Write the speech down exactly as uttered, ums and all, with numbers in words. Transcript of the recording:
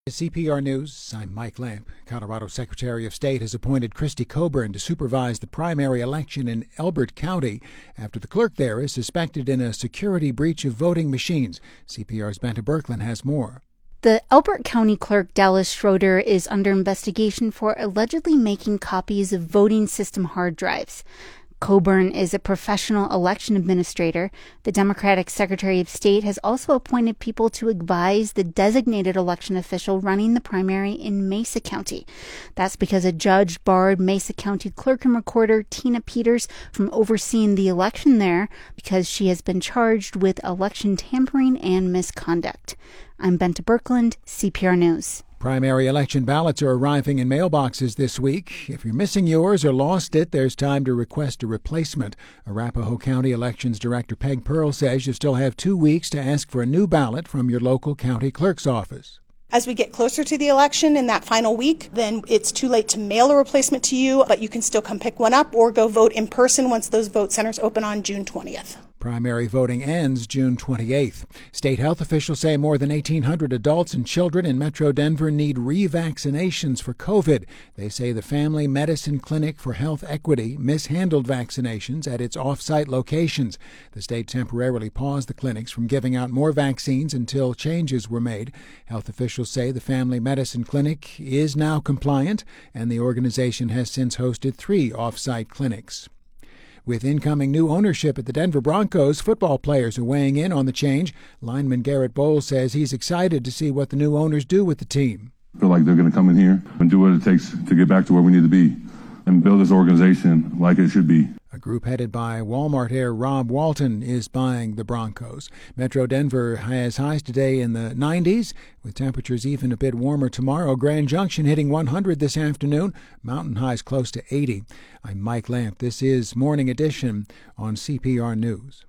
C P R News, I'm Mike Lamp. Colorado Secretary of State has appointed Christy Coburn to supervise the primary election in Elbert County after the clerk there is suspected in a security breach of voting machines. C P R's Benta Birkeland has more. The Elbert County Clerk Dallas Schroeder is under investigation for allegedly making copies of voting system hard drives. Coburn is a professional election administrator. The Democratic Secretary of State has also appointed people to advise the designated election official running the primary in Mesa County. That's because a judge barred Mesa County Clerk and Recorder Tina Peters from overseeing the election there because she has been charged with election tampering and misconduct. I'm Benta Birkeland, C P R News. Primary election ballots are arriving in mailboxes this week. If you're missing yours or lost it, there's time to request a replacement. Arapahoe County Elections Director Peg Pearl says you still have two weeks to ask for a new ballot from your local county clerk's office. As we get closer to the election in that final week, then it's too late to mail a replacement to you, but you can still come pick one up or go vote in person once those vote centers open on June twentieth. Primary voting ends June twenty-eighth. State health officials say more than eighteen hundred adults and children in Metro Denver need revaccinations for COVID. They say the Family Medicine Clinic for Health Equity mishandled vaccinations at its off-site locations. The state temporarily paused the clinics from giving out more vaccines until changes were made. Health officials say the Family Medicine Clinic is now compliant, and the organization has since hosted three off-site clinics. With incoming new ownership at the Denver Broncos, football players are weighing in on the change. Lineman Garrett Bowles says he's excited to see what the new owners do with the team. I feel like they're going to come in here and do what it takes to get back to where we need to be and build this organization like it should be. A group headed by Walmart heir Rob Walton is buying the Broncos. Metro Denver has highs today in the nineties, with temperatures even a bit warmer tomorrow. Grand Junction hitting one hundred this afternoon, mountain highs close to eighty. I'm Mike Lamp. This is Morning Edition on C P R News.